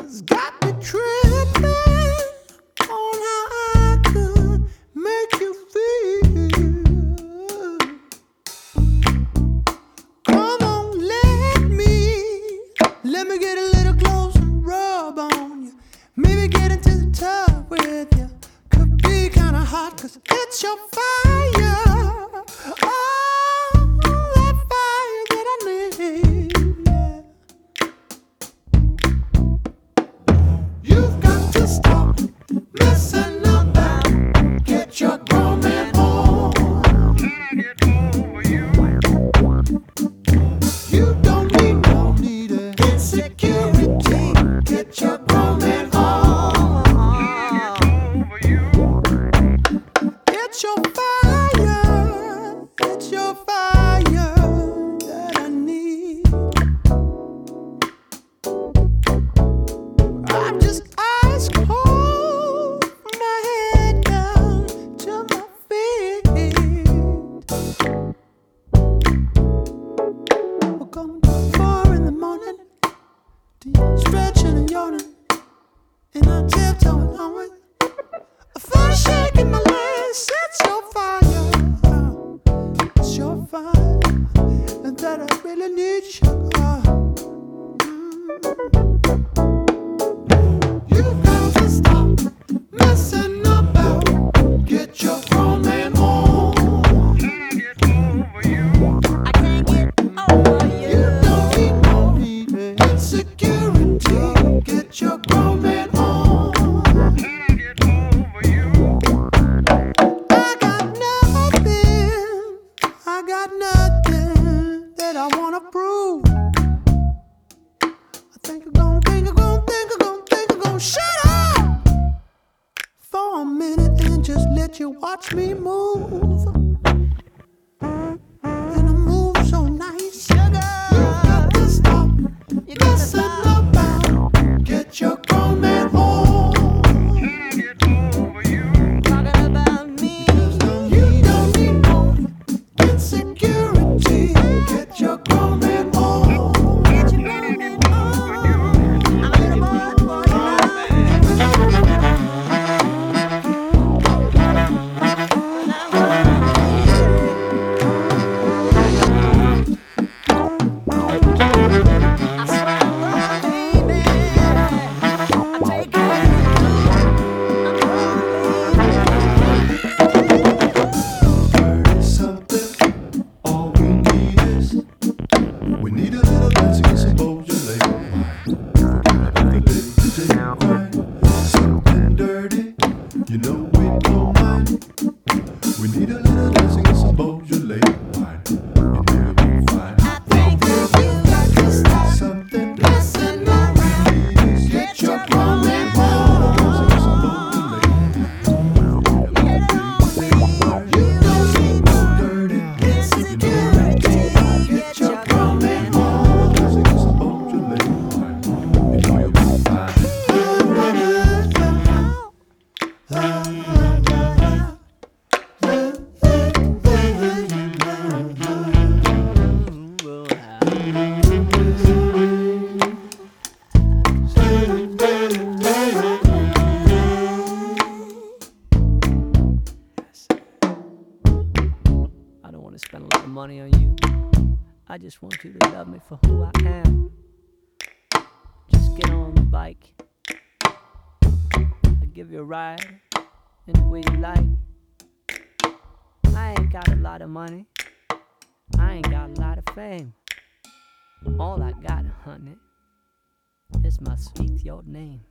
has got me tripping on how I could make you feel. Come on, let me get a little close and rub on you. Maybe get into the tub with you. Could be kinda hot, 'cause it's your fire. Oh, that fire that I need. Yeah. You've got to stop messing about. Get your grown man home. Can I get over you? You don't need insecurity. Get your grown man home. It's your fire. It's your fire that I need. I'm just ice cold from my head down to my feet. We're going to 4 in the morning, stretching and yawning, and I'm tiptoeing onward. I feel a shake in my legs. It's your fire. It's your fire, and that I really need sugar. You've got to stop messing about. Get your grown man home. Can I get over you? I can't get over you. You don't need insecurity. Get your grown man home. Can I get over you? I got nothing that I wanna prove. I think I'm gonna shut up for a minute and just let you watch me move. And I move so nice. Sugar, you got to stop messing about. Get your grown man home. Can I get over you? Talking about me. You don't need no insecurity. Get your grown man home. Get your grown man home. I'm a little boy for you now. I swear I love you, baby. I take care of you. There is something, all we need is, we need a little dancing and some Beaujolais wine. Forget about the day-to-day grind. Something dirty, you know we don't mind. We need a little dancing and some Beaujolais wine. You know we'll be fine. I think you got to stop Something messing around. Get your grown man home. You don't need no insecurity. Get your grown man home. I don't want to spend a lot of money on you. I just want you to love me for who I am. Just get on the bike. I'll give you a ride any way you like. I ain't got a lot of money. I ain't got a lot of fame. All I got, honey, is my sweet your name.